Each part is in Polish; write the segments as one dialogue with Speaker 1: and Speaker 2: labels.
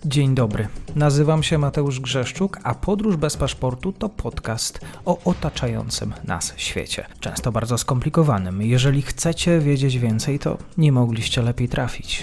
Speaker 1: Dzień dobry, nazywam się Mateusz Grzeszczuk, a Podróż bez paszportu to podcast o otaczającym nas świecie. Często bardzo skomplikowanym. Jeżeli chcecie wiedzieć więcej, to nie mogliście lepiej trafić.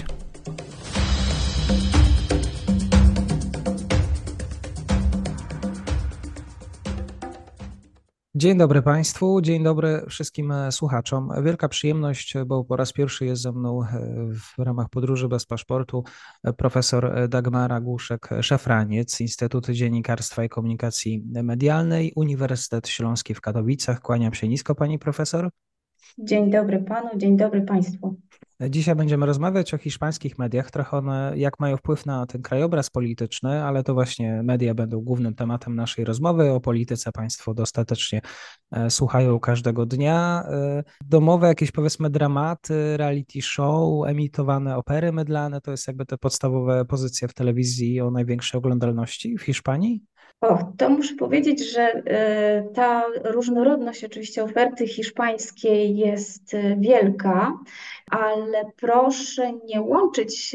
Speaker 1: Dzień dobry Państwu, dzień dobry wszystkim słuchaczom. Wielka przyjemność, bo po raz pierwszy jest ze mną w ramach Podróży bez paszportu profesor Dagmara Głuszek-Szafraniec, Instytut Dziennikarstwa i Komunikacji Medialnej, Uniwersytet Śląski w Katowicach. Kłaniam się nisko, pani profesor.
Speaker 2: Dzień dobry panu, dzień dobry państwu.
Speaker 1: Dzisiaj będziemy rozmawiać o hiszpańskich mediach, trochę one jak mają wpływ na ten krajobraz polityczny, ale to właśnie media będą głównym tematem naszej rozmowy. O polityce Państwo dostatecznie słuchają każdego dnia. Domowe jakieś powiedzmy dramaty, reality show, emitowane opery mydlane, to jest jakby te podstawowe pozycje w telewizji o największej oglądalności w Hiszpanii.
Speaker 2: To muszę powiedzieć, że ta różnorodność oczywiście oferty hiszpańskiej jest wielka, ale proszę nie łączyć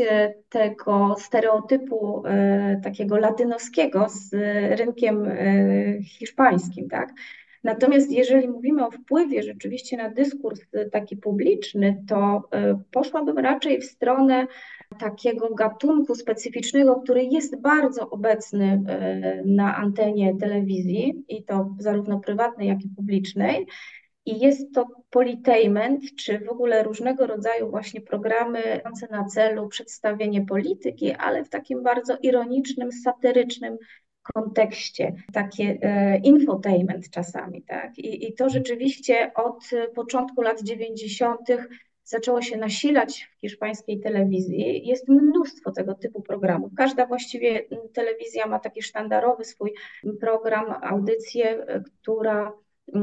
Speaker 2: tego stereotypu takiego latynoskiego z rynkiem hiszpańskim, tak? Natomiast jeżeli mówimy o wpływie rzeczywiście na dyskurs taki publiczny, to poszłabym raczej w stronę takiego gatunku specyficznego, który jest bardzo obecny na antenie telewizji i to zarówno prywatnej, jak i publicznej. I jest to politainment, czy w ogóle różnego rodzaju właśnie programy mające na celu przedstawienie polityki, ale w takim bardzo ironicznym, satyrycznym kontekście, takie infotainment czasami, tak? I to rzeczywiście od początku lat 90. zaczęło się nasilać w hiszpańskiej telewizji. Jest mnóstwo tego typu programów. Każda właściwie telewizja ma taki sztandarowy swój program, audycję, która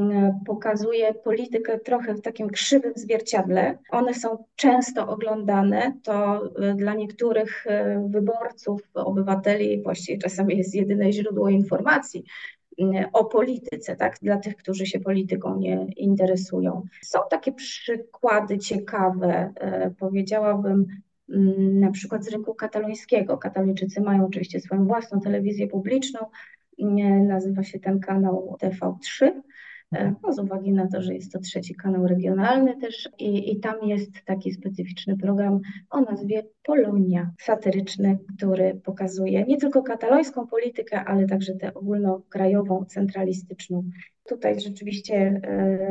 Speaker 2: pokazuje politykę trochę w takim krzywym zwierciadle. One są często oglądane, to dla niektórych wyborców, obywateli właściwie czasami jest jedyne źródło informacji o polityce, tak, dla tych, którzy się polityką nie interesują. Są takie przykłady ciekawe, powiedziałabym, na przykład z rynku katalońskiego. Katalończycy mają oczywiście swoją własną telewizję publiczną, nazywa się ten kanał TV3. No, z uwagi na to, że jest to trzeci kanał regionalny też i tam jest taki specyficzny program o nazwie Polonia, satyryczny, który pokazuje nie tylko katalońską politykę, ale także tę ogólnokrajową, centralistyczną. Tutaj rzeczywiście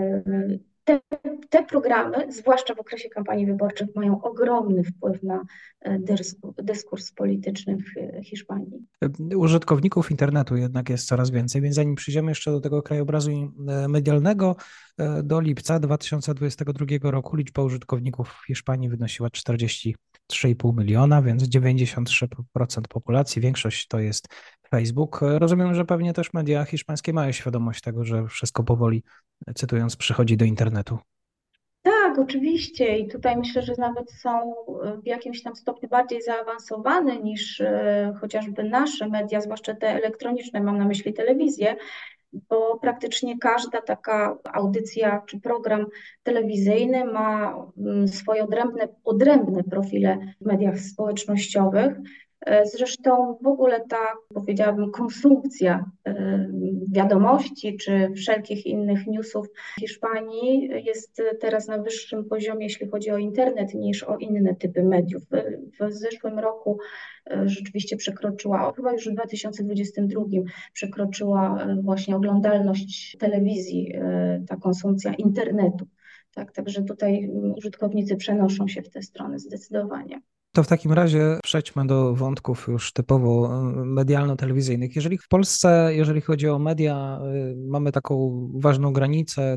Speaker 2: te programy, zwłaszcza w okresie kampanii wyborczych, mają ogromny wpływ na dyskurs polityczny w Hiszpanii.
Speaker 1: Użytkowników internetu jednak jest coraz więcej, więc zanim przyjdziemy jeszcze do tego krajobrazu medialnego, do lipca 2022 roku liczba użytkowników w Hiszpanii wynosiła 43,5 miliona, więc 93% populacji, większość to jest Facebook. Rozumiem, że pewnie też media hiszpańskie mają świadomość tego, że wszystko powoli, cytując, przychodzi do internetu.
Speaker 2: Tak, oczywiście. I tutaj myślę, że nawet są w jakimś tam stopniu bardziej zaawansowane niż chociażby nasze media, zwłaszcza te elektroniczne, mam na myśli telewizję, bo praktycznie każda taka audycja czy program telewizyjny ma swoje odrębne profile w mediach społecznościowych. Zresztą w ogóle ta, powiedziałabym, konsumpcja wiadomości czy wszelkich innych newsów w Hiszpanii jest teraz na wyższym poziomie, jeśli chodzi o internet, niż o inne typy mediów. W zeszłym roku rzeczywiście przekroczyła, chyba już w 2022 przekroczyła właśnie oglądalność telewizji, ta konsumpcja internetu. Tak, także tutaj użytkownicy przenoszą się w tę stronę zdecydowanie.
Speaker 1: To w takim razie przejdźmy do wątków już typowo medialno-telewizyjnych. Jeżeli w Polsce, jeżeli chodzi o media, mamy taką ważną granicę,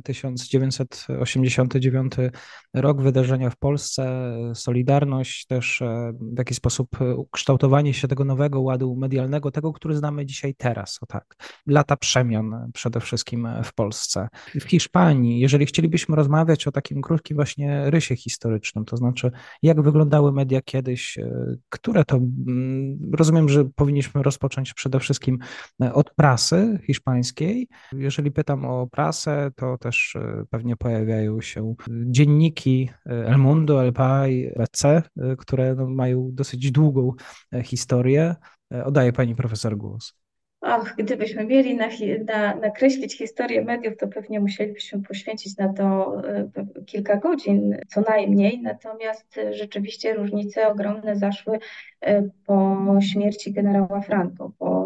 Speaker 1: 1989 rok, wydarzenia w Polsce, Solidarność, też w jakiś sposób ukształtowanie się tego nowego ładu medialnego, tego, który znamy dzisiaj teraz, o tak, lata przemian przede wszystkim w Polsce. W Hiszpanii, jeżeli chcielibyśmy rozmawiać o takim krótkim właśnie rysie historycznym, to znaczy jak wyglądały media kiedyś, kiedyś, które to, rozumiem, że powinniśmy rozpocząć przede wszystkim od prasy hiszpańskiej. Jeżeli pytam o prasę, to też pewnie pojawiają się dzienniki El Mundo, El País, BC, które no, mają dosyć długą historię. Oddaję pani profesor głos.
Speaker 2: Och, gdybyśmy mieli nakreślić historię mediów, to pewnie musielibyśmy poświęcić na to kilka godzin co najmniej. Natomiast rzeczywiście różnice ogromne zaszły po śmierci generała Franco po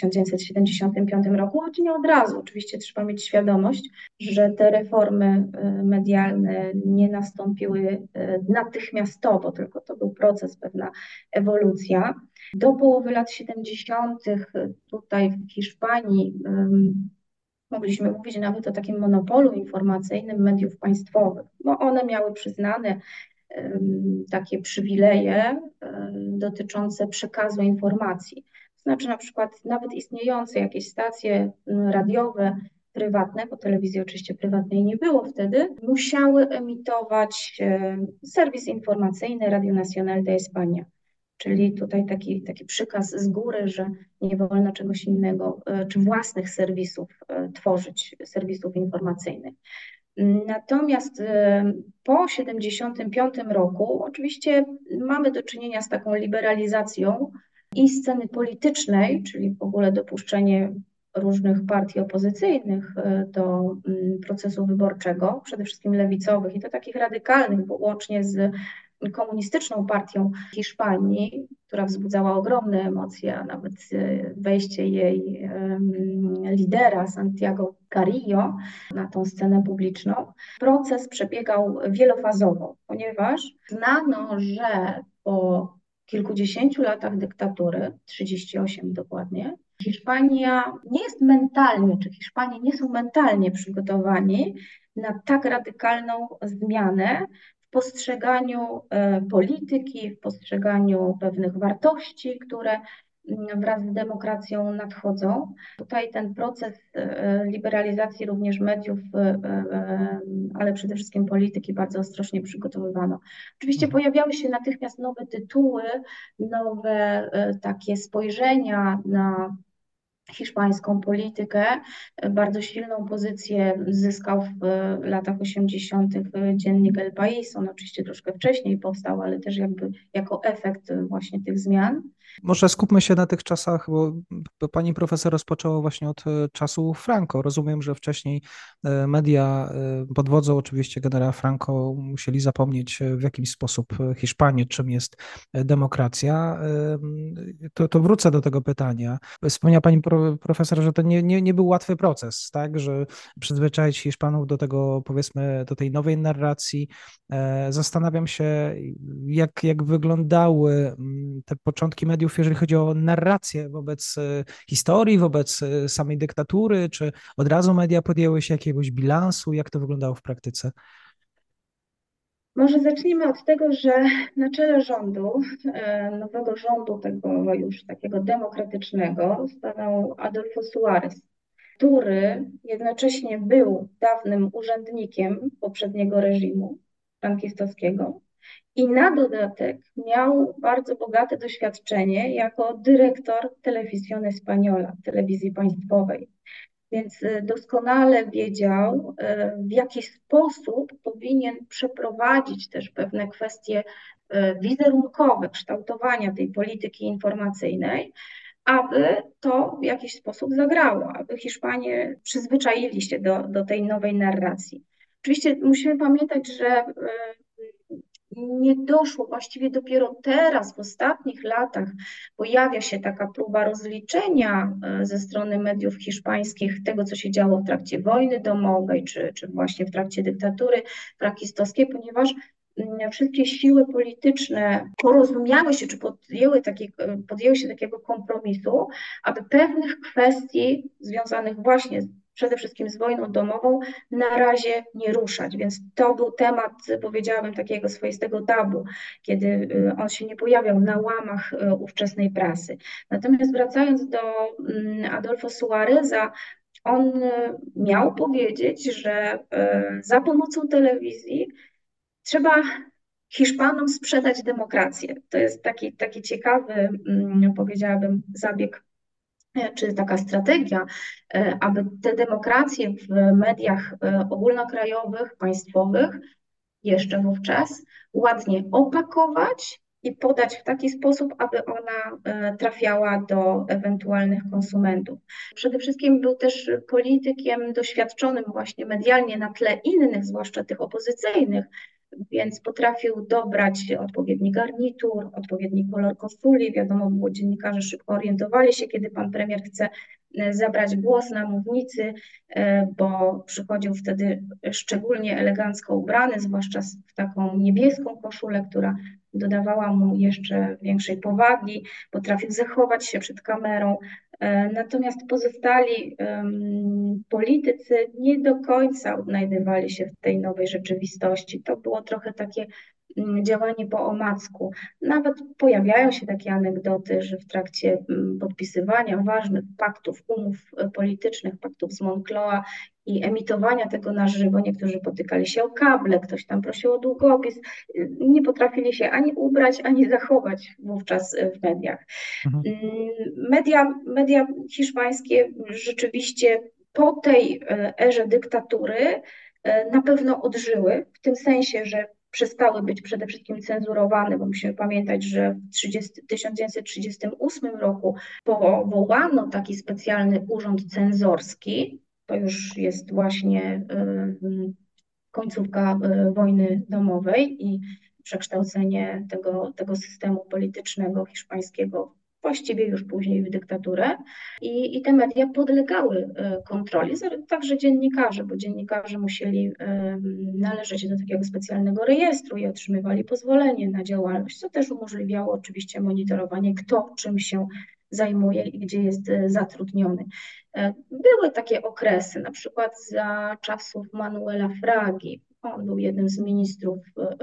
Speaker 2: 1975 roku, choć nie od razu. Oczywiście trzeba mieć świadomość, że te reformy medialne nie nastąpiły natychmiastowo, tylko to był proces, pewna ewolucja. Do połowy lat 70. tutaj w Hiszpanii mogliśmy mówić nawet o takim monopolu informacyjnym mediów państwowych, bo one miały przyznane takie przywileje dotyczące przekazu informacji. To znaczy na przykład nawet istniejące jakieś stacje radiowe prywatne, bo telewizji oczywiście prywatnej nie było wtedy, musiały emitować serwis informacyjny Radio Nacional de España. Czyli tutaj taki przykaz z góry, że nie wolno czegoś innego, czy własnych serwisów tworzyć, serwisów informacyjnych. Natomiast po 1975 roku oczywiście mamy do czynienia z taką liberalizacją i sceny politycznej, czyli w ogóle dopuszczenie różnych partii opozycyjnych do procesu wyborczego, przede wszystkim lewicowych i to takich radykalnych, bo łącznie z komunistyczną partią Hiszpanii, która wzbudzała ogromne emocje, a nawet wejście jej lidera Santiago Carrillo na tą scenę publiczną. Proces przebiegał wielofazowo, ponieważ znano, że po kilkudziesięciu latach dyktatury, 38 dokładnie, Hiszpania nie jest mentalnie, czy Hiszpanie nie są mentalnie przygotowani na tak radykalną zmianę w postrzeganiu polityki, w postrzeganiu pewnych wartości, które wraz z demokracją nadchodzą. Tutaj ten proces liberalizacji również mediów, ale przede wszystkim polityki bardzo ostrożnie przygotowywano. Oczywiście pojawiały się natychmiast nowe tytuły, nowe takie spojrzenia na hiszpańską politykę. Bardzo silną pozycję zyskał w latach 80. dziennik El País. On oczywiście troszkę wcześniej powstał, ale też jakby jako efekt właśnie tych zmian.
Speaker 1: Może skupmy się na tych czasach, bo pani profesor rozpoczęła właśnie od czasu Franco. Rozumiem, że wcześniej media pod wodzą oczywiście generała Franco musieli zapomnieć w jakiś sposób Hiszpanię, czym jest demokracja. To wrócę do tego pytania. Wspomniała pani profesor, że to nie był łatwy proces, tak, że przyzwyczaić Hiszpanów do tego, powiedzmy, do tej nowej narracji. Zastanawiam się, jak wyglądały te początki mediów, jeżeli chodzi o narrację wobec historii, wobec samej dyktatury, czy od razu media podjęły się jakiegoś bilansu, jak to wyglądało w praktyce?
Speaker 2: Może zacznijmy od tego, że na czele rządu, nowego rządu, tego już takiego demokratycznego, stanął Adolfo Suárez, który jednocześnie był dawnym urzędnikiem poprzedniego reżimu frankistowskiego i na dodatek miał bardzo bogate doświadczenie jako dyrektor Televisión Española, telewizji państwowej. Więc doskonale wiedział, w jaki sposób powinien przeprowadzić też pewne kwestie wizerunkowe, kształtowania tej polityki informacyjnej, aby to w jakiś sposób zagrało, aby Hiszpanie przyzwyczaili się do tej nowej narracji. Oczywiście musimy pamiętać, że nie doszło, właściwie dopiero teraz, w ostatnich latach, pojawia się taka próba rozliczenia ze strony mediów hiszpańskich tego, co się działo w trakcie wojny domowej, czy właśnie w trakcie dyktatury frankistowskiej, ponieważ wszystkie siły polityczne porozumiały się, czy podjęły się takiego kompromisu, aby pewnych kwestii związanych właśnie przede wszystkim z wojną domową na razie nie ruszać. Więc to był temat, powiedziałabym, takiego swoistego tabu, kiedy on się nie pojawiał na łamach ówczesnej prasy. Natomiast wracając do Adolfo Suáreza, on miał powiedzieć, że za pomocą telewizji trzeba Hiszpanom sprzedać demokrację. To jest taki ciekawy, powiedziałabym, zabieg czy taka strategia, aby te demokracje w mediach ogólnokrajowych, państwowych jeszcze wówczas ładnie opakować i podać w taki sposób, aby ona trafiała do ewentualnych konsumentów. Przede wszystkim był też politykiem doświadczonym właśnie medialnie na tle innych, zwłaszcza tych opozycyjnych, więc potrafił dobrać odpowiedni garnitur, odpowiedni kolor koszuli. Wiadomo było, dziennikarze szybko orientowali się, kiedy pan premier chce zabrać głos na mównicy, bo przychodził wtedy szczególnie elegancko ubrany, zwłaszcza w taką niebieską koszulę, która dodawała mu jeszcze większej powagi, potrafił zachować się przed kamerą. Natomiast pozostali politycy nie do końca odnajdywali się w tej nowej rzeczywistości. To było trochę takie działanie po omacku. Nawet pojawiają się takie anegdoty, że w trakcie podpisywania ważnych paktów, umów politycznych, paktów z Moncloa i emitowania tego na żywo, niektórzy potykali się o kable, ktoś tam prosił o długopis, nie potrafili się ani ubrać, ani zachować wówczas w mediach.
Speaker 1: Mhm.
Speaker 2: Media hiszpańskie rzeczywiście po tej erze dyktatury na pewno odżyły, w tym sensie, że przestały być przede wszystkim cenzurowane, bo musimy pamiętać, że w 1938 roku powołano taki specjalny urząd cenzorski. To już jest właśnie końcówka wojny domowej i przekształcenie tego systemu politycznego hiszpańskiego właściwie już później w dyktaturę i te media podlegały kontroli, także dziennikarze, bo dziennikarze musieli należeć do takiego specjalnego rejestru i otrzymywali pozwolenie na działalność, co też umożliwiało oczywiście monitorowanie, kto czym się zajmuje i gdzie jest zatrudniony. Były takie okresy, na przykład za czasów Manuela Fragi. On był jednym z ministrów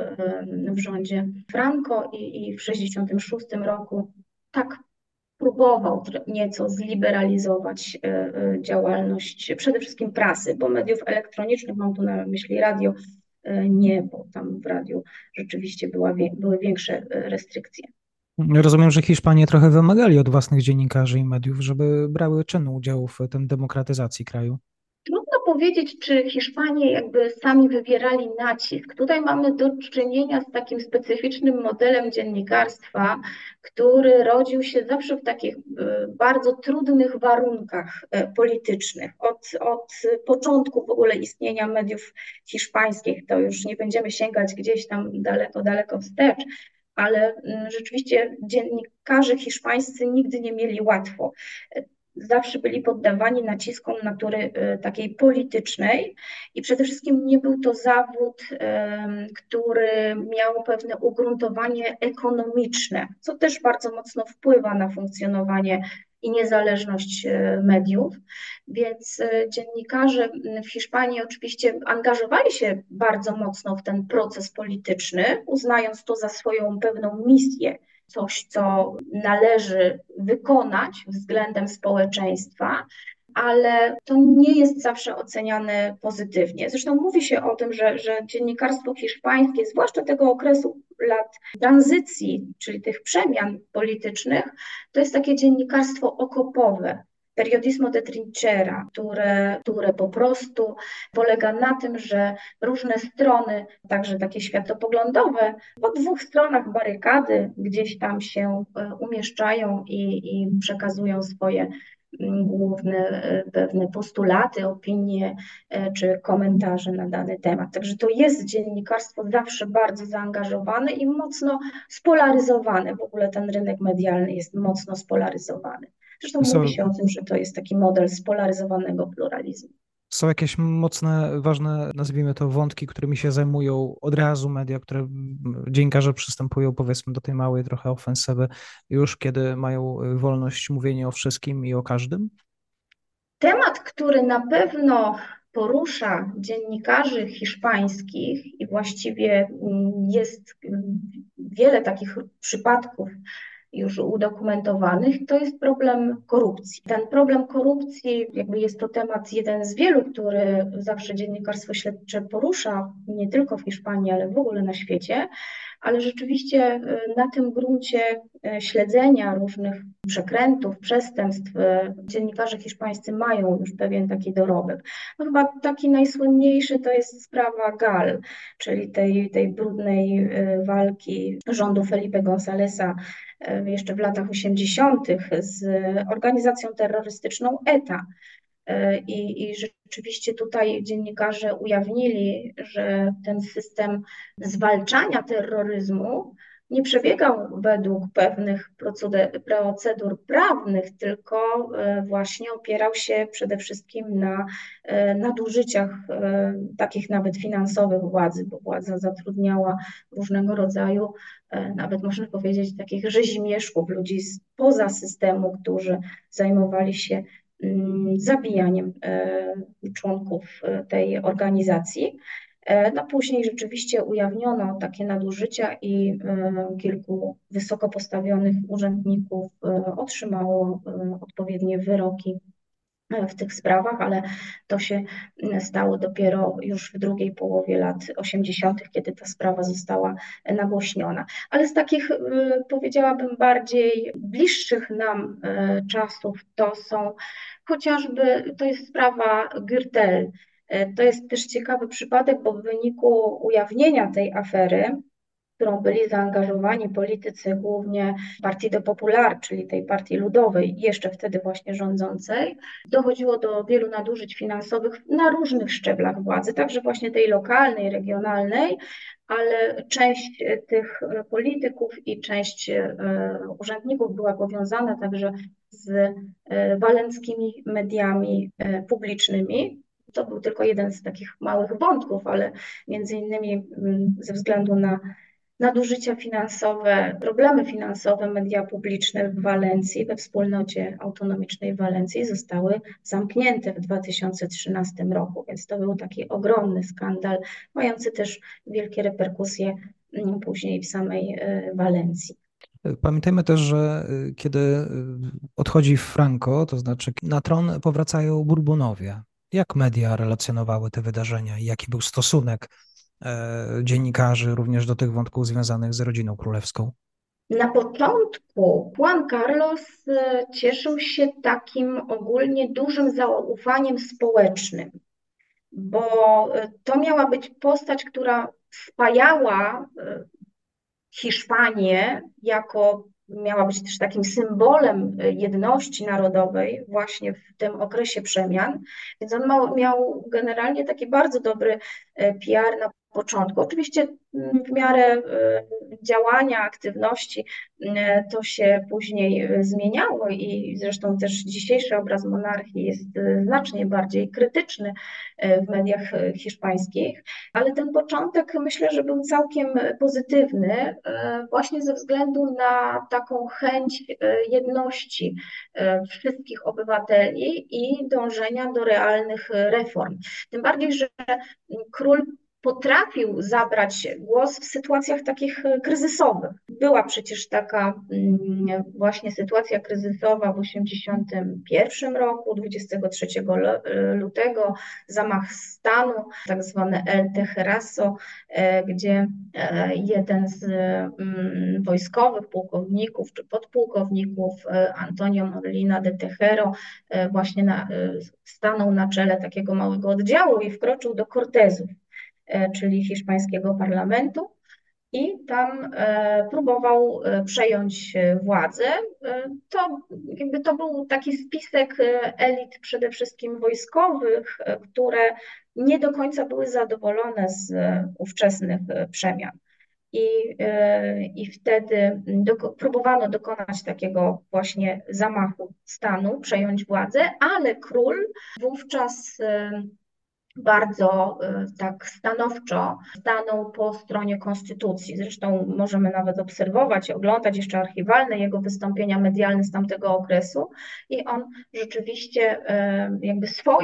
Speaker 2: w rządzie Franco i w 1966 roku tak próbował nieco zliberalizować działalność przede wszystkim prasy, bo mediów elektronicznych, mam tu na myśli radio, nie, bo tam w radiu rzeczywiście były większe restrykcje.
Speaker 1: Rozumiem, że Hiszpanie trochę wymagali od własnych dziennikarzy i mediów, żeby brały czynny udział w tym demokratyzacji kraju.
Speaker 2: Trudno powiedzieć, czy Hiszpanie jakby sami wywierali nacisk. Tutaj mamy do czynienia z takim specyficznym modelem dziennikarstwa, który rodził się zawsze w takich bardzo trudnych warunkach politycznych. Od początku w ogóle istnienia mediów hiszpańskich, to już nie będziemy sięgać gdzieś tam daleko, daleko wstecz, ale rzeczywiście dziennikarze hiszpańscy nigdy nie mieli łatwo. Zawsze byli poddawani naciskom natury takiej politycznej i przede wszystkim nie był to zawód, który miał pewne ugruntowanie ekonomiczne, co też bardzo mocno wpływa na funkcjonowanie i niezależność mediów, więc dziennikarze w Hiszpanii oczywiście angażowali się bardzo mocno w ten proces polityczny, uznając to za swoją pewną misję, coś, co należy wykonać względem społeczeństwa, ale to nie jest zawsze oceniane pozytywnie. Zresztą mówi się o tym, że dziennikarstwo hiszpańskie, zwłaszcza tego okresu lat tranzycji, czyli tych przemian politycznych, to jest takie dziennikarstwo okopowe. Periodismo de trinchera, które po prostu polega na tym, że różne strony, także takie światopoglądowe, po dwóch stronach barykady gdzieś tam się umieszczają i przekazują swoje główne pewne postulaty, opinie czy komentarze na dany temat. Także to jest dziennikarstwo zawsze bardzo zaangażowane i mocno spolaryzowane. W ogóle ten rynek medialny jest mocno spolaryzowany. Zresztą mówi się o tym, że to jest taki model spolaryzowanego pluralizmu.
Speaker 1: Są jakieś mocne, ważne, nazwijmy to, wątki, którymi się zajmują od razu media, które dziennikarze przystępują, powiedzmy, do tej małej trochę ofensywy, już kiedy mają wolność mówienia o wszystkim i o każdym?
Speaker 2: Temat, który na pewno porusza dziennikarzy hiszpańskich i właściwie jest wiele takich przypadków już udokumentowanych, to jest problem korupcji. Ten problem korupcji, jakby jest to temat jeden z wielu, który zawsze dziennikarstwo śledcze porusza, nie tylko w Hiszpanii, ale w ogóle na świecie. ale rzeczywiście na tym gruncie śledzenia różnych przekrętów, przestępstw, dziennikarze hiszpańscy mają już pewien taki dorobek. No chyba taki najsłynniejszy to jest sprawa GAL, czyli tej brudnej walki rządu Felipe Gonzáleza jeszcze w latach 80. z organizacją terrorystyczną ETA. I rzeczywiście tutaj dziennikarze ujawnili, że ten system zwalczania terroryzmu nie przebiegał według pewnych procedur prawnych, tylko właśnie opierał się przede wszystkim na nadużyciach takich nawet finansowych władzy, bo władza zatrudniała różnego rodzaju, nawet można powiedzieć, takich rzezimieszków, ludzi spoza systemu, którzy zajmowali się zabijaniem członków tej organizacji. No później rzeczywiście ujawniono takie nadużycia i kilku wysoko postawionych urzędników otrzymało odpowiednie wyroki w tych sprawach, ale to się stało dopiero już w drugiej połowie lat 80., kiedy ta sprawa została nagłośniona. Ale z takich, powiedziałabym, bardziej bliższych nam czasów to są chociażby, to jest sprawa Gürtel. To jest też ciekawy przypadek, bo w wyniku ujawnienia tej afery, w którą byli zaangażowani politycy głównie Partido Popular, czyli tej partii ludowej, jeszcze wtedy właśnie rządzącej, dochodziło do wielu nadużyć finansowych na różnych szczeblach władzy, także właśnie tej lokalnej, regionalnej, ale część tych polityków i część urzędników była powiązana także z walenckimi mediami publicznymi. To był tylko jeden z takich małych wątków, ale między innymi ze względu na nadużycia finansowe, problemy finansowe media publiczne w Walencji, we wspólnocie autonomicznej Walencji zostały zamknięte w 2013 roku, więc to był taki ogromny skandal, mający też wielkie reperkusje później w samej Walencji.
Speaker 1: Pamiętajmy też, że kiedy odchodzi Franco, to znaczy na tron powracają Bourbonowie. Jak media relacjonowały te wydarzenia i jaki był stosunek dziennikarzy również do tych wątków związanych z rodziną królewską?
Speaker 2: Na początku Juan Carlos cieszył się takim ogólnie dużym zaufaniem społecznym, bo to miała być postać, która spajała Hiszpanię miała być też takim symbolem jedności narodowej właśnie w tym okresie przemian, więc on miał generalnie taki bardzo dobry PR na początku. Oczywiście w miarę działania, aktywności to się później zmieniało i zresztą też dzisiejszy obraz monarchii jest znacznie bardziej krytyczny w mediach hiszpańskich, ale ten początek myślę, że był całkiem pozytywny właśnie ze względu na taką chęć jedności wszystkich obywateli i dążenia do realnych reform. Tym bardziej, że król potrafił zabrać głos w sytuacjach takich kryzysowych. Była przecież taka właśnie sytuacja kryzysowa w 1981 roku, 23 lutego, zamach stanu, tak zwany El Tejerazo, gdzie jeden z wojskowych pułkowników czy podpułkowników, Antonio Molina de Tejero, właśnie stanął na czele takiego małego oddziału i wkroczył do Cortezów, czyli hiszpańskiego parlamentu, i tam próbował przejąć władzę. To był taki spisek elit przede wszystkim wojskowych, które nie do końca były zadowolone z ówczesnych przemian. I wtedy próbowano dokonać takiego właśnie zamachu stanu, przejąć władzę, ale król wówczas bardzo tak stanowczo stanął po stronie konstytucji. Zresztą możemy nawet obserwować i oglądać jeszcze archiwalne jego wystąpienia medialne z tamtego okresu i on rzeczywiście jakby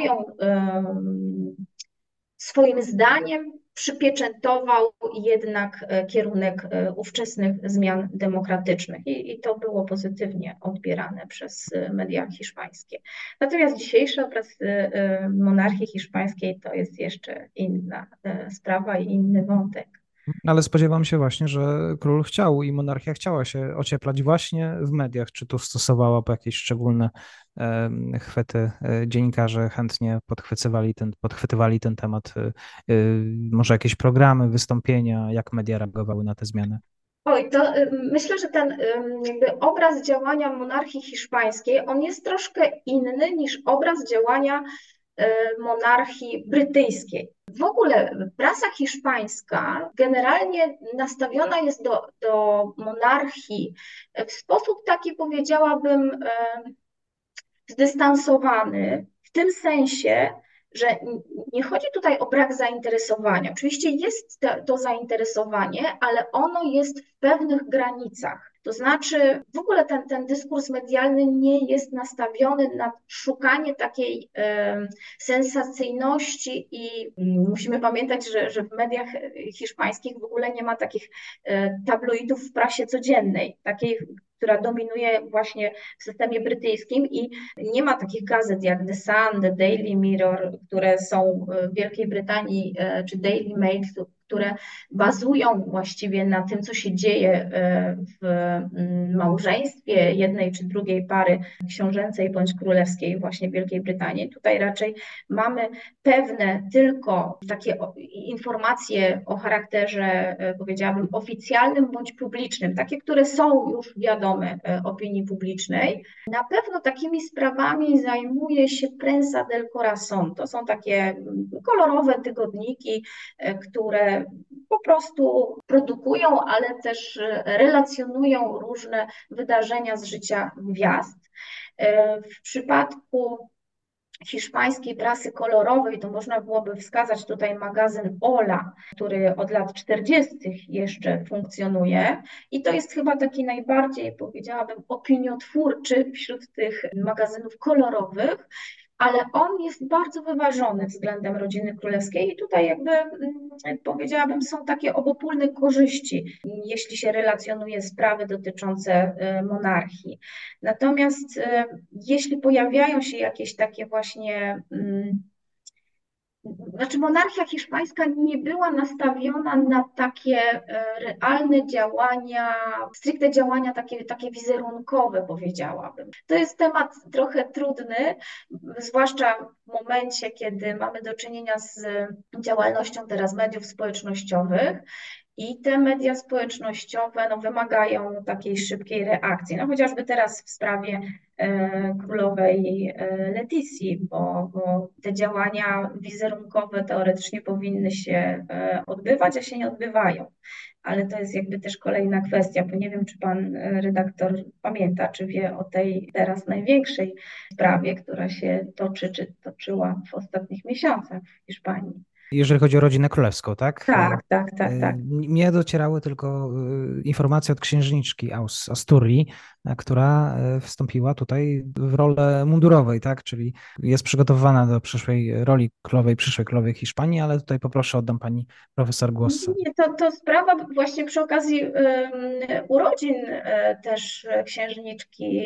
Speaker 2: swoim zdaniem przypieczętował jednak kierunek ówczesnych zmian demokratycznych i to było pozytywnie odbierane przez media hiszpańskie. Natomiast dzisiejszy obraz monarchii hiszpańskiej to jest jeszcze inna sprawa i inny wątek.
Speaker 1: Ale spodziewam się właśnie, że król chciał i monarchia chciała się ocieplać właśnie w mediach. Czy tu stosowała jakieś szczególne chwyty dziennikarze chętnie podchwytywali ten temat, może jakieś programy, wystąpienia, jak media reagowały na te zmiany?
Speaker 2: Oj, to myślę, że ten jakby obraz działania monarchii hiszpańskiej, on jest troszkę inny niż obraz działania monarchii brytyjskiej. W ogóle prasa hiszpańska generalnie nastawiona jest do monarchii w sposób taki, powiedziałabym, zdystansowany, w tym sensie, że nie chodzi tutaj o brak zainteresowania. Oczywiście jest to zainteresowanie, ale ono jest w pewnych granicach. To znaczy, w ogóle ten dyskurs medialny nie jest nastawiony na szukanie takiej sensacyjności i musimy pamiętać, że w mediach hiszpańskich w ogóle nie ma takich tabloidów w prasie codziennej, takiej, która dominuje właśnie w systemie brytyjskim i nie ma takich gazet jak The Sun, The Daily Mirror, które są w Wielkiej Brytanii, czy Daily Mail, które bazują właściwie na tym, co się dzieje w małżeństwie jednej czy drugiej pary książęcej bądź królewskiej właśnie w Wielkiej Brytanii. Tutaj raczej mamy pewne tylko takie informacje o charakterze, powiedziałabym, oficjalnym bądź publicznym, takie, które są już wiadome opinii publicznej. Na pewno takimi sprawami zajmuje się Prensa del Corazón. To są takie kolorowe tygodniki, które po prostu produkują, ale też relacjonują różne wydarzenia z życia gwiazd. W przypadku hiszpańskiej prasy kolorowej, to można byłoby wskazać tutaj magazyn Ola, który od lat 40. jeszcze funkcjonuje i to jest chyba taki najbardziej, powiedziałabym, opiniotwórczy wśród tych magazynów kolorowych, ale on jest bardzo wyważony względem rodziny królewskiej i tutaj jakby powiedziałabym są takie obopólne korzyści, jeśli się relacjonuje sprawy dotyczące monarchii. Natomiast jeśli pojawiają się jakieś takie właśnie znaczy monarchia hiszpańska nie była nastawiona na takie realne działania, stricte działania takie wizerunkowe, powiedziałabym. To jest temat trochę trudny, zwłaszcza w momencie, kiedy mamy do czynienia z działalnością teraz mediów społecznościowych. I te media społecznościowe no, wymagają takiej szybkiej reakcji. No, chociażby teraz w sprawie królowej Leticji, bo te działania wizerunkowe teoretycznie powinny się odbywać, a się nie odbywają. Ale to jest jakby też kolejna kwestia, bo nie wiem, czy pan redaktor pamięta, czy wie o tej teraz największej sprawie, która się toczy, czy toczyła w ostatnich miesiącach w Hiszpanii.
Speaker 1: Jeżeli chodzi o rodzinę królewską, tak?
Speaker 2: Tak, tak, tak, tak.
Speaker 1: Mnie docierały tylko informacje od księżniczki z Asturii, która wstąpiła tutaj w rolę mundurowej, tak? Czyli jest przygotowywana do przyszłej roli królowej, przyszłej królowej Hiszpanii, ale tutaj poproszę, oddam pani profesor głos.
Speaker 2: Nie, to sprawa właśnie przy okazji urodzin też księżniczki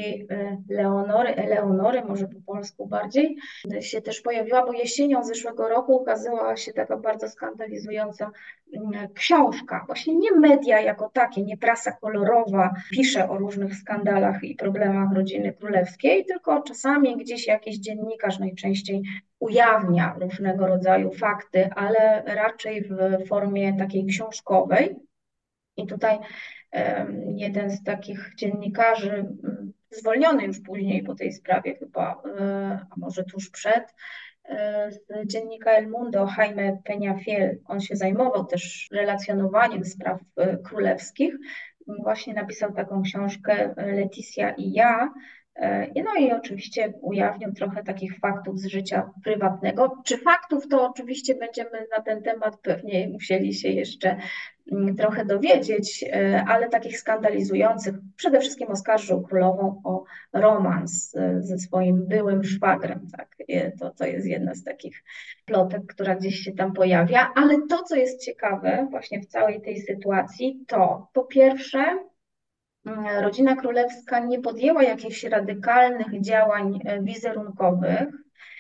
Speaker 2: Eleonory, może po polsku bardziej, się też pojawiła, bo jesienią zeszłego roku ukazała się taka bardzo skandalizująca książka. Właśnie nie media jako takie, nie prasa kolorowa pisze o różnych skandalach i problemach rodziny królewskiej, tylko czasami gdzieś jakiś dziennikarz najczęściej ujawnia różnego rodzaju fakty, ale raczej w formie takiej książkowej. I tutaj jeden z takich dziennikarzy, zwolniony już później po tej sprawie chyba, a może tuż przed, z dziennika El Mundo, Jaime Peñafiel, on się zajmował też relacjonowaniem spraw królewskich. Właśnie napisał taką książkę Leticia i ja. No i oczywiście ujawnił trochę takich faktów z życia prywatnego. Czy faktów, to oczywiście będziemy na ten temat pewnie musieli się jeszcze trochę dowiedzieć, ale takich skandalizujących. Przede wszystkim oskarżył królową o romans ze swoim byłym szwagrem. Tak? To jest jedna z takich plotek, która gdzieś się tam pojawia. Ale to, co jest ciekawe właśnie w całej tej sytuacji, to po pierwsze, rodzina królewska nie podjęła jakichś radykalnych działań wizerunkowych,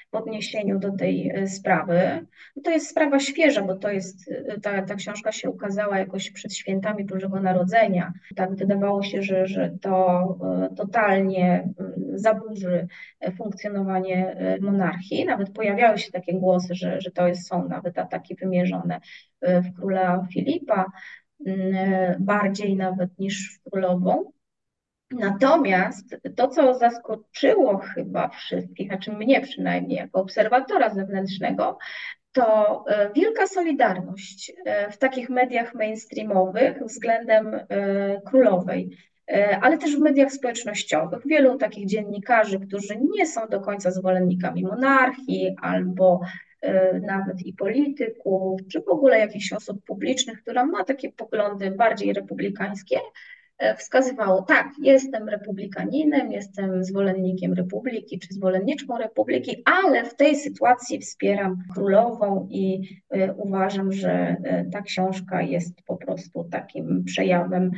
Speaker 2: w odniesieniu do tej sprawy. To jest sprawa świeża, bo to jest, ta książka się ukazała jakoś przed świętami Bożego Narodzenia. Tak wydawało się, że to totalnie zaburzy funkcjonowanie monarchii. Nawet pojawiały się takie głosy, że to są nawet ataki wymierzone w króla Filipa, bardziej nawet niż w królową. Natomiast to, co zaskoczyło chyba wszystkich, a czym mnie przynajmniej jako obserwatora zewnętrznego, to wielka solidarność w takich mediach mainstreamowych względem królowej, ale też w mediach społecznościowych. Wielu takich dziennikarzy, którzy nie są do końca zwolennikami monarchii albo nawet i polityków, czy w ogóle jakichś osób publicznych, która ma takie poglądy bardziej republikańskie, wskazywało, tak, jestem republikaninem, jestem zwolennikiem republiki czy zwolenniczką republiki, ale w tej sytuacji wspieram królową i uważam, że ta książka jest po prostu takim przejawem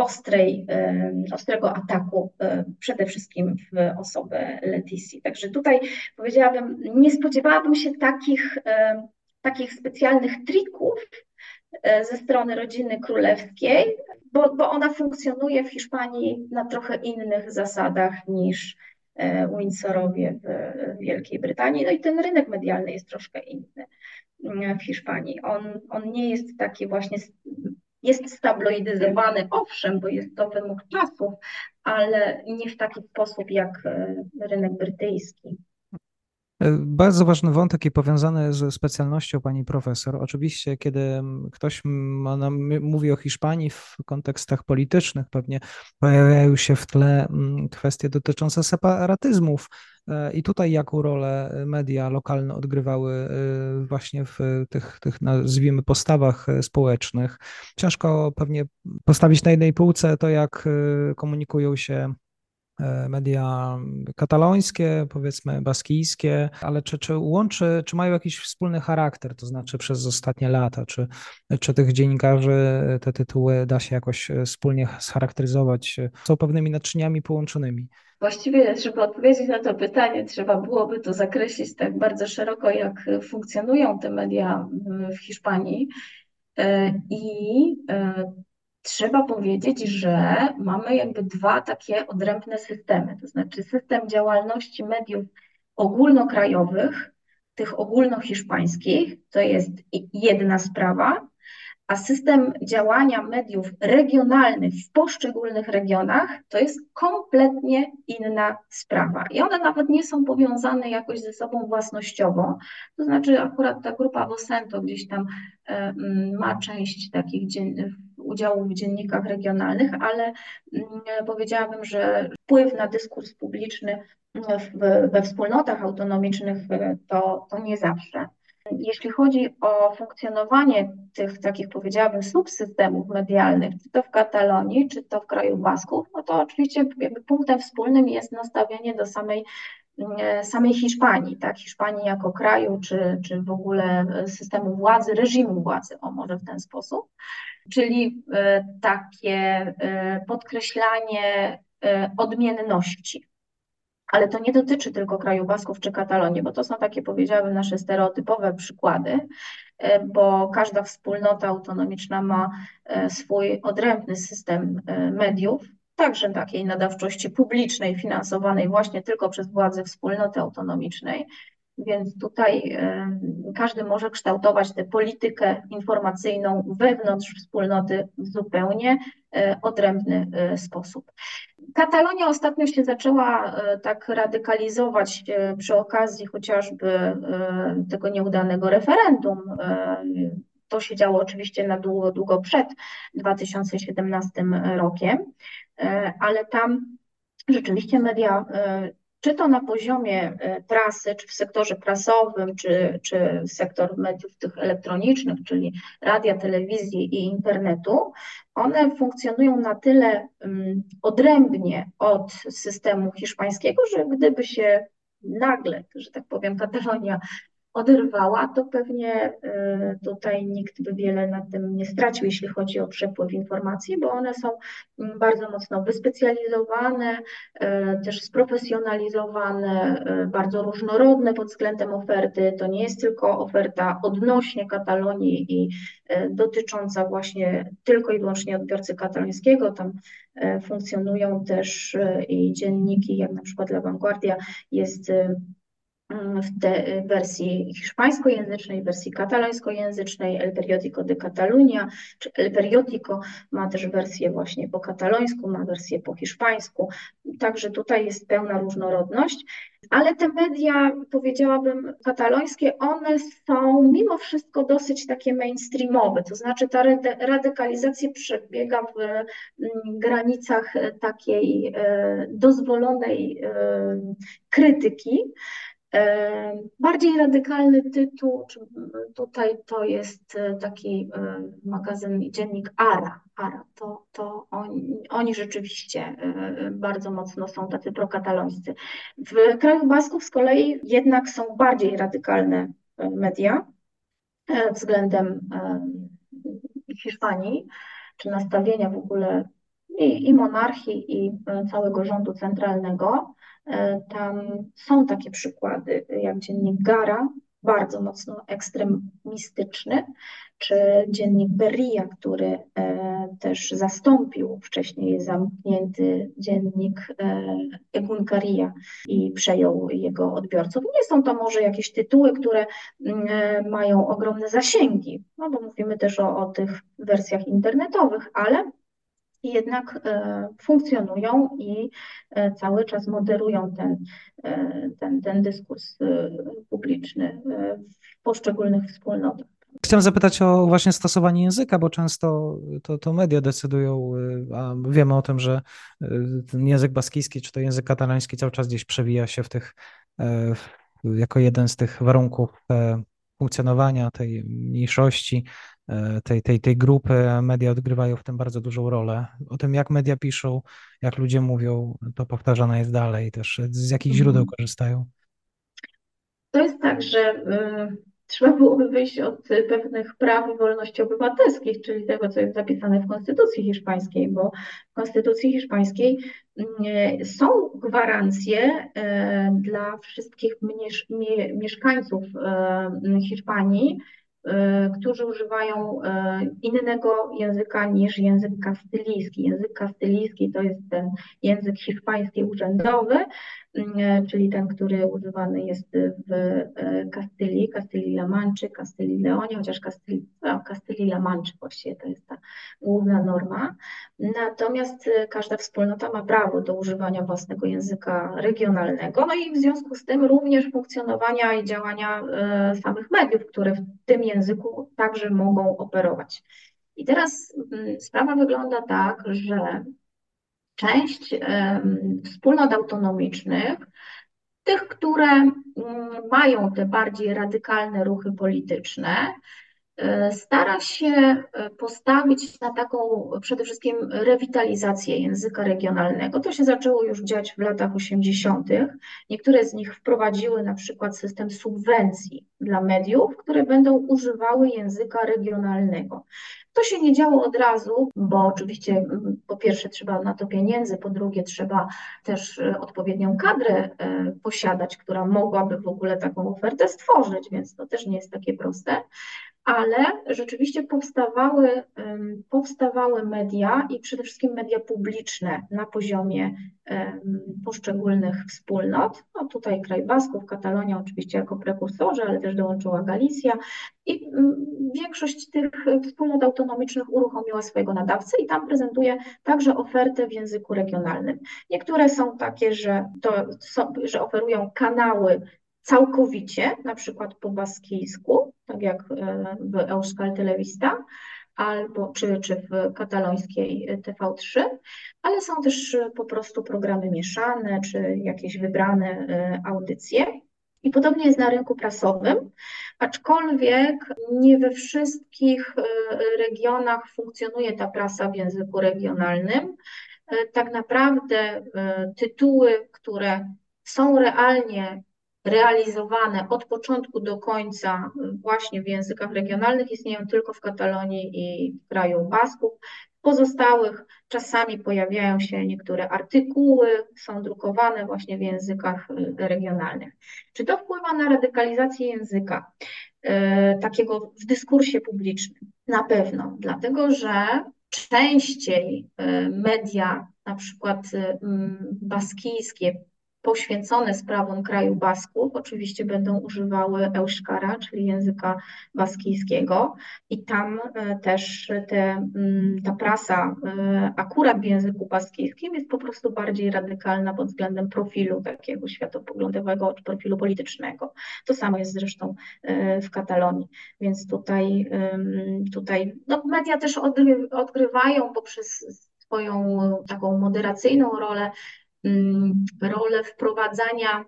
Speaker 2: ostrego ataku przede wszystkim w osobę Leticji. Także tutaj powiedziałabym, nie spodziewałabym się takich specjalnych trików ze strony rodziny królewskiej, bo ona funkcjonuje w Hiszpanii na trochę innych zasadach niż Windsorowie w Wielkiej Brytanii. No i ten rynek medialny jest troszkę inny w Hiszpanii. On nie jest taki właśnie, jest stabloidyzowany, owszem, bo jest to wymóg czasów, ale nie w taki sposób jak rynek brytyjski.
Speaker 1: Bardzo ważny wątek i powiązany ze specjalnością pani profesor. Oczywiście, kiedy ktoś mówi o Hiszpanii w kontekstach politycznych, pewnie pojawiają się w tle kwestie dotyczące separatyzmów. I tutaj jaką rolę media lokalne odgrywały właśnie w tych nazwijmy postawach społecznych. Ciężko pewnie postawić na jednej półce to, jak komunikują się media katalońskie, powiedzmy baskijskie, ale czy mają jakiś wspólny charakter, to znaczy przez ostatnie lata, czy tych dziennikarzy te tytuły da się jakoś wspólnie scharakteryzować, są pewnymi naczyniami połączonymi?
Speaker 2: Właściwie, żeby odpowiedzieć na to pytanie, trzeba byłoby to zakreślić tak bardzo szeroko, jak funkcjonują te media w Hiszpanii. I trzeba powiedzieć, że mamy jakby dwa takie odrębne systemy, to znaczy system działalności mediów ogólnokrajowych, tych ogólnohiszpańskich, to jest jedna sprawa, a system działania mediów regionalnych w poszczególnych regionach to jest kompletnie inna sprawa. I one nawet nie są powiązane jakoś ze sobą własnościowo. To znaczy akurat ta grupa Vocento gdzieś tam ma część takich udziałów w dziennikach regionalnych, ale powiedziałabym, że wpływ na dyskurs publiczny we wspólnotach autonomicznych to nie zawsze. Jeśli chodzi o funkcjonowanie tych takich, powiedziałabym, subsystemów medialnych, czy to w Katalonii, czy to w kraju Basków, no to oczywiście jakby punktem wspólnym jest nastawienie do samej Hiszpanii, tak? Hiszpanii jako kraju, czy w ogóle systemu władzy, reżimu władzy, o może w ten sposób. Czyli takie podkreślanie odmienności. Ale to nie dotyczy tylko kraju Basków czy Katalonii, bo to są takie, powiedziałabym, nasze stereotypowe przykłady, bo każda wspólnota autonomiczna ma swój odrębny system mediów, także takiej nadawczości publicznej, finansowanej właśnie tylko przez władze wspólnoty autonomicznej. Więc tutaj każdy może kształtować tę politykę informacyjną wewnątrz wspólnoty w zupełnie odrębny sposób. Katalonia ostatnio się zaczęła tak radykalizować przy okazji chociażby tego nieudanego referendum. To się działo oczywiście na długo, długo przed 2017 rokiem, ale tam rzeczywiście media, czy to na poziomie prasy, czy w sektorze prasowym, czy sektor mediów tych elektronicznych, czyli radia, telewizji i internetu, one funkcjonują na tyle odrębnie od systemu hiszpańskiego, że gdyby się nagle, że tak powiem, Katalonia oderwała, to pewnie tutaj nikt by wiele na tym nie stracił, jeśli chodzi o przepływ informacji, bo one są bardzo mocno wyspecjalizowane, też sprofesjonalizowane, bardzo różnorodne pod względem oferty. To nie jest tylko oferta odnośnie Katalonii i dotycząca właśnie tylko i wyłącznie odbiorcy katalońskiego. Tam funkcjonują też i dzienniki, jak na przykład La Vanguardia jest w tej wersji hiszpańskojęzycznej, wersji katalońskojęzycznej, El Periódico de Catalunya, czy El Periódico ma też wersję właśnie po katalońsku, ma wersję po hiszpańsku, także tutaj jest pełna różnorodność, ale te media, powiedziałabym, katalońskie, one są mimo wszystko dosyć takie mainstreamowe, to znaczy ta radykalizacja przebiega w granicach takiej dozwolonej krytyki. Bardziej radykalny tytuł, tutaj to jest taki magazyn i dziennik Ara. To oni rzeczywiście bardzo mocno są tacy prokatalońscy. W kraju Basków z kolei jednak są bardziej radykalne media względem Hiszpanii, czy nastawienia w ogóle i monarchii, i całego rządu centralnego. Tam są takie przykłady, jak dziennik Gara, bardzo mocno ekstremistyczny, czy dziennik Berria, który też zastąpił wcześniej zamknięty dziennik Egunkaria i przejął jego odbiorców. Nie są to może jakieś tytuły, które mają ogromne zasięgi, no bo mówimy też o tych wersjach internetowych, ale jednak funkcjonują i cały czas moderują ten dyskurs publiczny w poszczególnych wspólnotach.
Speaker 1: Chciałem zapytać o właśnie stosowanie języka, bo często to media decydują, a wiemy o tym, że ten język baskijski czy to język katalański cały czas gdzieś przewija się w tych, jako jeden z tych warunków funkcjonowania tej mniejszości, tej grupy. Media odgrywają w tym bardzo dużą rolę. O tym, jak media piszą, jak ludzie mówią, to powtarzane jest dalej też. Z jakich źródeł korzystają?
Speaker 2: To jest tak, że trzeba byłoby wyjść od pewnych praw i wolności obywatelskich, czyli tego, co jest zapisane w Konstytucji hiszpańskiej, bo w Konstytucji hiszpańskiej są gwarancje dla wszystkich mieszkańców Hiszpanii, którzy używają innego języka niż język kastylijski. Język kastylijski to jest ten język hiszpański urzędowy, czyli ten, który używany jest w Kastylii, Kastylii-La Manczy, Kastylii-Leonie, chociaż Kastylii-La Manczy właściwie to jest ta główna norma. Natomiast każda wspólnota ma prawo do używania własnego języka regionalnego, no i w związku z tym również funkcjonowania i działania samych mediów, które w tym języku także mogą operować. I teraz sprawa wygląda tak, że część wspólnot autonomicznych, tych, które mają te bardziej radykalne ruchy polityczne, stara się postawić na taką przede wszystkim rewitalizację języka regionalnego. To się zaczęło już dziać w latach 80. Niektóre z nich wprowadziły na przykład system subwencji dla mediów, które będą używały języka regionalnego. To się nie działo od razu, bo oczywiście po pierwsze trzeba na to pieniędzy, po drugie trzeba też odpowiednią kadrę posiadać, która mogłaby w ogóle taką ofertę stworzyć, więc to też nie jest takie proste. Ale rzeczywiście powstawały media i przede wszystkim media publiczne na poziomie poszczególnych wspólnot. No tutaj kraj Basków, Katalonia oczywiście jako prekursorzy, ale też dołączyła Galicja i większość tych wspólnot autonomicznych uruchomiła swojego nadawcę i tam prezentuje także ofertę w języku regionalnym. Niektóre są takie, że oferują kanały całkowicie, na przykład po baskijsku, tak jak w Euskal Telewista, czy w katalońskiej TV3, ale są też po prostu programy mieszane, czy jakieś wybrane audycje. I podobnie jest na rynku prasowym, aczkolwiek nie we wszystkich regionach funkcjonuje ta prasa w języku regionalnym. Tak naprawdę tytuły, które są realnie realizowane od początku do końca właśnie w językach regionalnych istnieją tylko w Katalonii i w kraju Basków. W pozostałych czasami pojawiają się niektóre artykuły, są drukowane właśnie w językach regionalnych. Czy to wpływa na radykalizację języka takiego w dyskursie publicznym? Na pewno, dlatego że częściej media, na przykład baskijskie, poświęcone sprawom kraju Basków, oczywiście będą używały euskara, czyli języka baskijskiego i tam też ta prasa akurat w języku baskijskim jest po prostu bardziej radykalna pod względem profilu takiego światopoglądowego czy profilu politycznego. To samo jest zresztą w Katalonii, więc tutaj no, media też odgrywają poprzez swoją taką moderacyjną rolę wprowadzania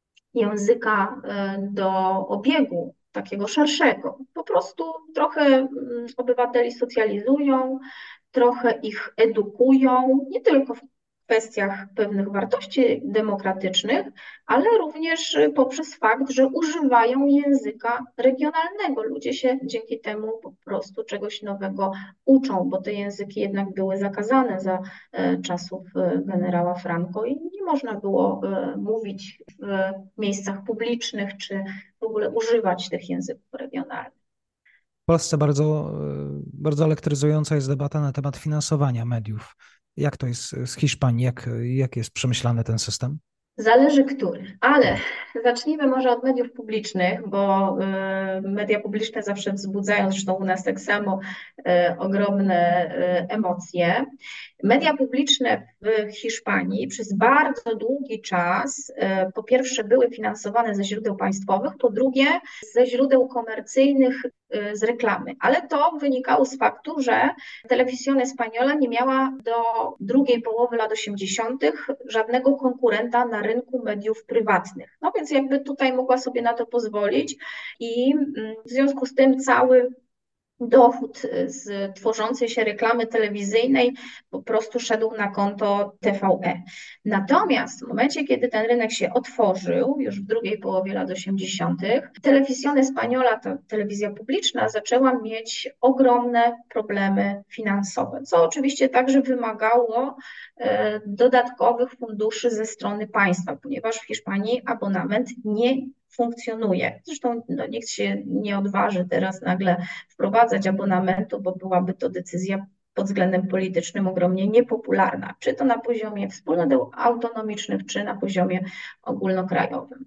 Speaker 2: języka do obiegu takiego szerszego. Po prostu trochę obywateli socjalizują, trochę ich edukują, nie tylko w kwestiach pewnych wartości demokratycznych, ale również poprzez fakt, że używają języka regionalnego. Ludzie się dzięki temu po prostu czegoś nowego uczą, bo te języki jednak były zakazane za czasów generała Franco i nie można było mówić w miejscach publicznych czy w ogóle używać tych języków regionalnych.
Speaker 1: W Polsce bardzo elektryzująca jest debata na temat finansowania mediów. Jak to jest z Hiszpanii? Jak jest przemyślany ten system?
Speaker 2: Zależy który, ale zacznijmy może od mediów publicznych, bo media publiczne zawsze wzbudzają, zresztą u nas tak samo, ogromne emocje. Media publiczne w Hiszpanii przez bardzo długi czas po pierwsze były finansowane ze źródeł państwowych, po drugie ze źródeł komercyjnych z reklamy, ale to wynikało z faktu, że Televisión Española nie miała do drugiej połowy lat 80. żadnego konkurenta na rynku mediów prywatnych. No więc jakby tutaj mogła sobie na to pozwolić i w związku z tym cały dochód z tworzącej się reklamy telewizyjnej po prostu szedł na konto TVE. Natomiast w momencie, kiedy ten rynek się otworzył, już w drugiej połowie lat 80., Televisión Española, ta telewizja publiczna, zaczęła mieć ogromne problemy finansowe, co oczywiście także wymagało dodatkowych funduszy ze strony państwa, ponieważ w Hiszpanii abonament nie funkcjonuje. Zresztą no, nikt się nie odważy teraz nagle wprowadzać abonamentu, bo byłaby to decyzja pod względem politycznym ogromnie niepopularna, czy to na poziomie wspólnot autonomicznych, czy na poziomie ogólnokrajowym.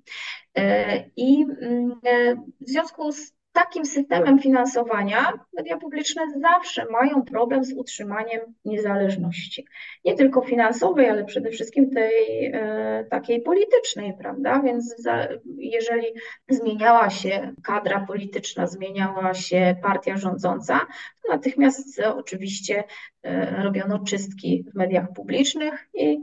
Speaker 2: I w związku z takim systemem finansowania media publiczne zawsze mają problem z utrzymaniem niezależności. Nie tylko finansowej, ale przede wszystkim tej takiej politycznej, prawda? Więc jeżeli zmieniała się kadra polityczna, zmieniała się partia rządząca, to natychmiast oczywiście robiono czystki w mediach publicznych i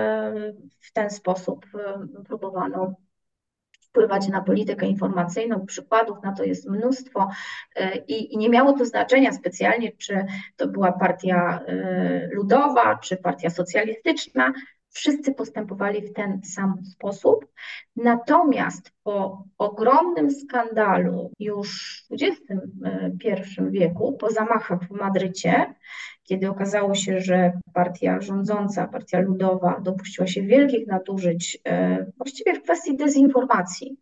Speaker 2: w ten sposób próbowano wpływać na politykę informacyjną. Przykładów na to jest mnóstwo i nie miało to znaczenia specjalnie, czy to była partia ludowa, czy partia socjalistyczna. Wszyscy postępowali w ten sam sposób. Natomiast po ogromnym skandalu już w XXI wieku, po zamachach w Madrycie, kiedy okazało się, że partia rządząca, partia ludowa dopuściła się wielkich nadużyć właściwie w kwestii dezinformacji,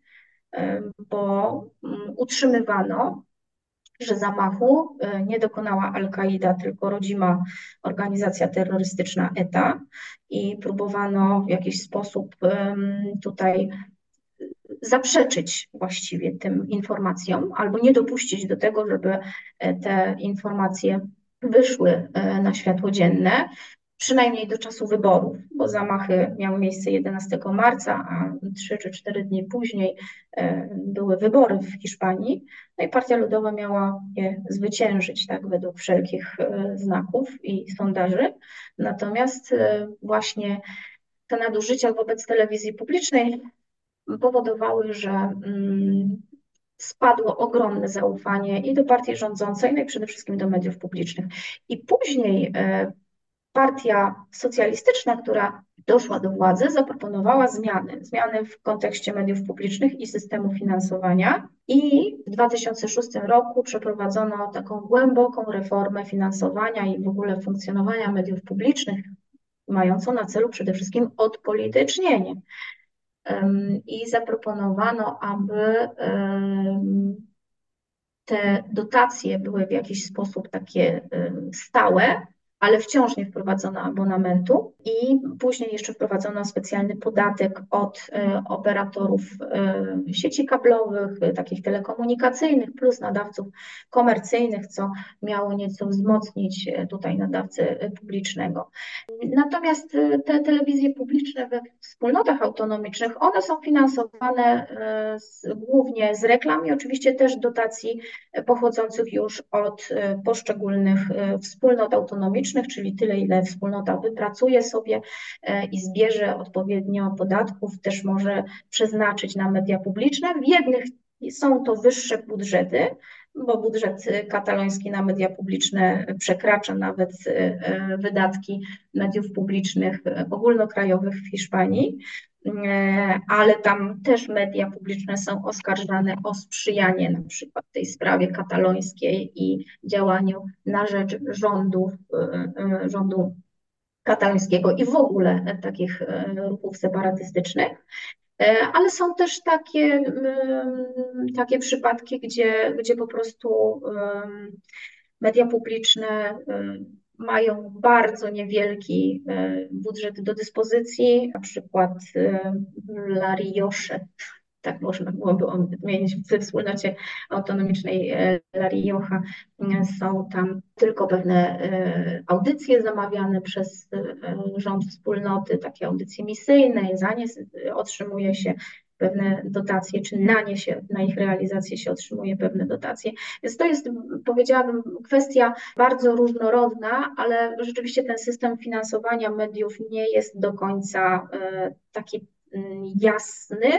Speaker 2: bo utrzymywano, że zamachu nie dokonała Al-Kaida, tylko rodzima organizacja terrorystyczna ETA i próbowano w jakiś sposób tutaj zaprzeczyć właściwie tym informacjom albo nie dopuścić do tego, żeby te informacje wyszły na światło dzienne, przynajmniej do czasu wyborów, bo zamachy miały miejsce 11 marca, a 3 czy 4 dni później były wybory w Hiszpanii, no i Partia Ludowa miała je zwyciężyć, tak, według wszelkich znaków i sondaży. Natomiast właśnie te nadużycia wobec telewizji publicznej powodowały, że spadło ogromne zaufanie i do partii rządzącej, no i przede wszystkim do mediów publicznych. I później partia socjalistyczna, która doszła do władzy, zaproponowała zmiany w kontekście mediów publicznych i systemu finansowania. I w 2006 roku przeprowadzono taką głęboką reformę finansowania i w ogóle funkcjonowania mediów publicznych, mającą na celu przede wszystkim odpolitycznienie. I zaproponowano, aby te dotacje były w jakiś sposób takie stałe, ale wciąż nie wprowadzono abonamentu i później jeszcze wprowadzono specjalny podatek od operatorów sieci kablowych, takich telekomunikacyjnych, plus nadawców komercyjnych, co miało nieco wzmocnić tutaj nadawcę publicznego. Natomiast te telewizje publiczne we wspólnotach autonomicznych, one są finansowane głównie z reklam i oczywiście też dotacji pochodzących już od poszczególnych wspólnot autonomicznych, czyli tyle, ile wspólnota wypracuje sobie i zbierze odpowiednio podatków, też może przeznaczyć na media publiczne. W jednych są to wyższe budżety, bo budżet kataloński na media publiczne przekracza nawet wydatki mediów publicznych ogólnokrajowych w Hiszpanii, ale tam też media publiczne są oskarżane o sprzyjanie na przykład tej sprawie katalońskiej i działaniu na rzecz rządu katalońskiego i w ogóle takich ruchów separatystycznych. Ale są też takie przypadki, gdzie po prostu media publiczne mają bardzo niewielki budżet do dyspozycji, na przykład La Rioja, tak można byłoby odmienić we wspólnocie autonomicznej La Rioja. Są tam tylko pewne audycje zamawiane przez rząd wspólnoty, takie audycje misyjne, za nie otrzymuje się pewne dotacje, czy na ich realizację się otrzymuje pewne dotacje. Więc to jest, powiedziałabym, kwestia bardzo różnorodna, ale rzeczywiście ten system finansowania mediów nie jest do końca taki jasny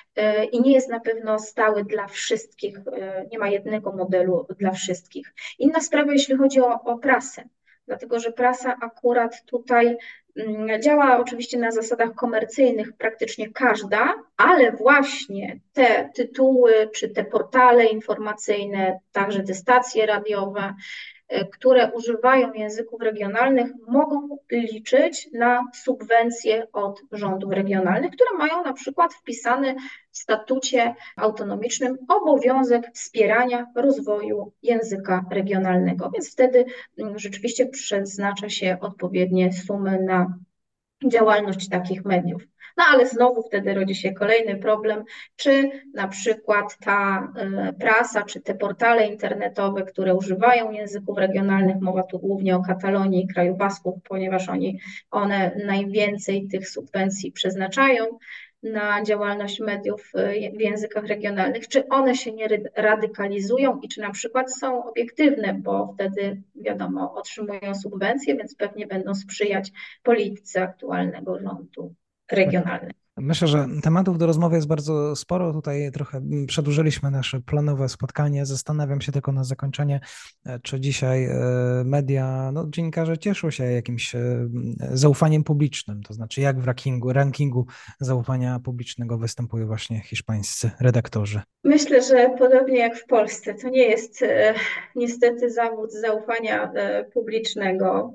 Speaker 2: i nie jest na pewno stały dla wszystkich, nie ma jednego modelu dla wszystkich. Inna sprawa, jeśli chodzi o prasę, dlatego że prasa akurat tutaj działa oczywiście na zasadach komercyjnych praktycznie każda, ale właśnie te tytuły czy te portale informacyjne, także te stacje radiowe, które używają języków regionalnych, mogą liczyć na subwencje od rządów regionalnych, które mają na przykład wpisany w statucie autonomicznym obowiązek wspierania rozwoju języka regionalnego, więc wtedy rzeczywiście przeznacza się odpowiednie sumy na działalność takich mediów. No ale znowu wtedy rodzi się kolejny problem, czy na przykład ta prasa, czy te portale internetowe, które używają języków regionalnych, mowa tu głównie o Katalonii i kraju Basków, ponieważ one najwięcej tych subwencji przeznaczają na działalność mediów w językach regionalnych, czy one się nie radykalizują i czy na przykład są obiektywne, bo wtedy wiadomo, otrzymują subwencje, więc pewnie będą sprzyjać polityce aktualnego rządu regionalnego.
Speaker 1: Myślę, że tematów do rozmowy jest bardzo sporo. Tutaj trochę przedłużyliśmy nasze planowe spotkanie. Zastanawiam się tylko na zakończenie, czy dzisiaj media, no, dziennikarze cieszą się jakimś zaufaniem publicznym, to znaczy jak w rankingu zaufania publicznego występują właśnie hiszpańscy redaktorzy.
Speaker 2: Myślę, że podobnie jak w Polsce, to nie jest niestety zawód zaufania publicznego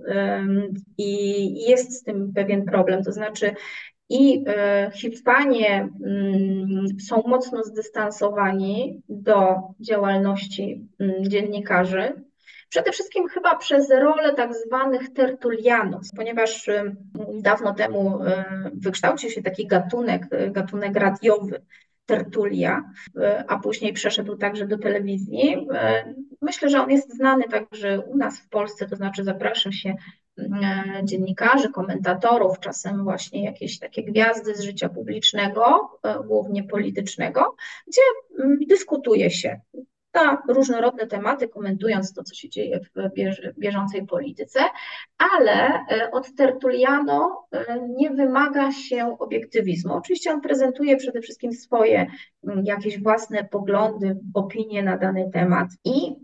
Speaker 2: i jest z tym pewien problem, to znaczy i Hiszpanie są mocno zdystansowani do działalności dziennikarzy, przede wszystkim chyba przez rolę tak zwanych tertulianów, ponieważ dawno temu wykształcił się taki gatunek radiowy, tertulia, a później przeszedł także do telewizji. Myślę, że on jest znany także u nas w Polsce, to znaczy zaprasza się dziennikarzy, komentatorów, czasem właśnie jakieś takie gwiazdy z życia publicznego, głównie politycznego, gdzie dyskutuje się na różnorodne tematy, komentując to, co się dzieje w bieżącej polityce, ale od tertuliano nie wymaga się obiektywizmu. Oczywiście on prezentuje przede wszystkim swoje jakieś własne poglądy, opinie na dany temat i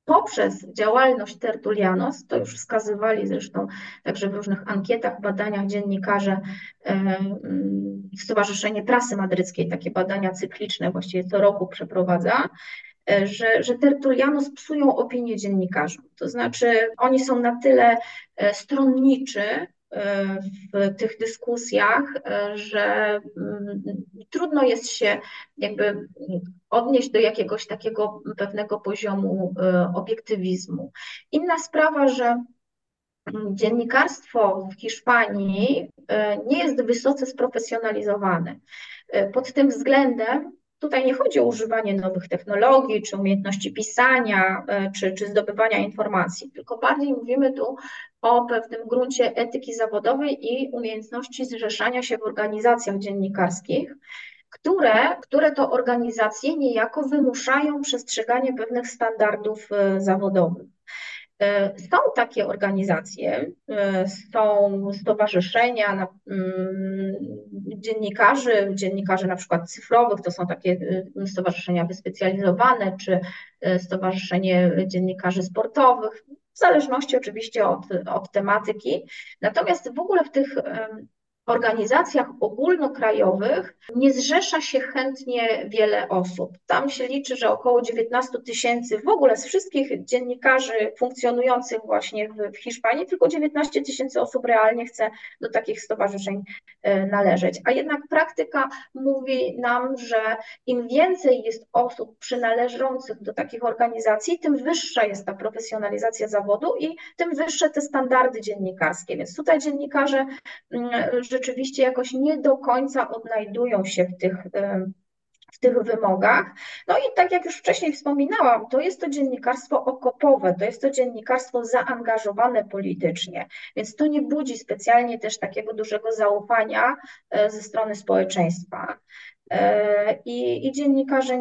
Speaker 2: poprzez działalność Tertulianos, to już wskazywali zresztą także w różnych ankietach, badaniach dziennikarze, Stowarzyszenie Prasy Madryckiej takie badania cykliczne właściwie co roku przeprowadza, że Tertulianos psują opinię dziennikarzom. To znaczy oni są na tyle stronniczy w tych dyskusjach, że trudno jest się jakby odnieść do jakiegoś takiego pewnego poziomu obiektywizmu. Inna sprawa, że dziennikarstwo w Hiszpanii nie jest wysoce sprofesjonalizowane. Pod tym względem tutaj nie chodzi o używanie nowych technologii, czy umiejętności pisania, czy zdobywania informacji, tylko bardziej mówimy tu o pewnym gruncie etyki zawodowej i umiejętności zrzeszania się w organizacjach dziennikarskich, które to organizacje niejako wymuszają przestrzeganie pewnych standardów zawodowych. Są takie organizacje, są stowarzyszenia dziennikarzy na przykład cyfrowych, to są takie stowarzyszenia wyspecjalizowane, czy Stowarzyszenie Dziennikarzy Sportowych, w zależności oczywiście od tematyki. Natomiast w ogóle w tych organizacjach ogólnokrajowych nie zrzesza się chętnie wiele osób. Tam się liczy, że około 19 000 w ogóle z wszystkich dziennikarzy funkcjonujących właśnie w Hiszpanii, tylko 19 000 osób realnie chce do takich stowarzyszeń należeć. A jednak praktyka mówi nam, że im więcej jest osób przynależących do takich organizacji, tym wyższa jest ta profesjonalizacja zawodu i tym wyższe te standardy dziennikarskie. Więc tutaj dziennikarze rzeczywiście jakoś nie do końca odnajdują się w tych wymogach. No i tak jak już wcześniej wspominałam, to jest to dziennikarstwo okopowe, to jest to dziennikarstwo zaangażowane politycznie, więc to nie budzi specjalnie też takiego dużego zaufania ze strony społeczeństwa. I dziennikarze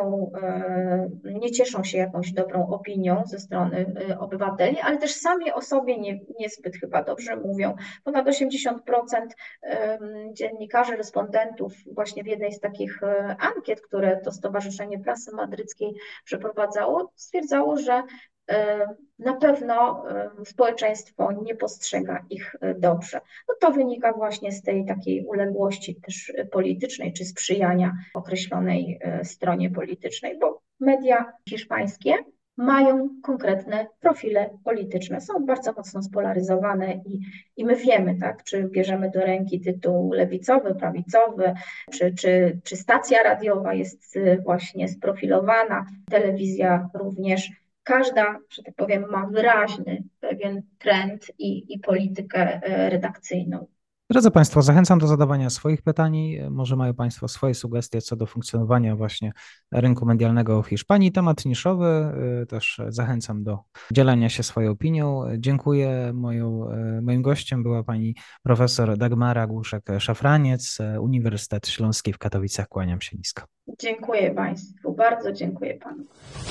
Speaker 2: nie cieszą się jakąś dobrą opinią ze strony obywateli, ale też sami o sobie niezbyt chyba dobrze mówią. Ponad 80% dziennikarzy, respondentów właśnie w jednej z takich ankiet, które to Stowarzyszenie Prasy Madryckiej przeprowadzało, stwierdzało, że na pewno społeczeństwo nie postrzega ich dobrze. No to wynika właśnie z tej takiej uległości też politycznej, czy sprzyjania określonej stronie politycznej, bo media hiszpańskie mają konkretne profile polityczne, są bardzo mocno spolaryzowane i my wiemy, tak, czy bierzemy do ręki tytuł lewicowy, prawicowy, czy stacja radiowa jest właśnie sprofilowana, telewizja również. Każda, że tak powiem, ma wyraźny pewien trend i politykę redakcyjną.
Speaker 1: Drodzy Państwo, zachęcam do zadawania swoich pytań. Może mają Państwo swoje sugestie co do funkcjonowania właśnie rynku medialnego w Hiszpanii. Temat niszowy, też zachęcam do dzielenia się swoją opinią. Dziękuję. Moim gościem była pani profesor Dagmara Głuszek-Szafraniec, Uniwersytet Śląski w Katowicach. Kłaniam się nisko.
Speaker 2: Dziękuję Państwu, bardzo dziękuję Panu.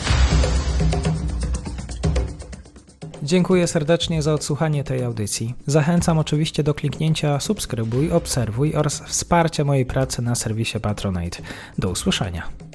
Speaker 1: Dziękuję serdecznie za odsłuchanie tej audycji. Zachęcam oczywiście do kliknięcia subskrybuj, obserwuj oraz wsparcia mojej pracy na serwisie Patronite. Do usłyszenia.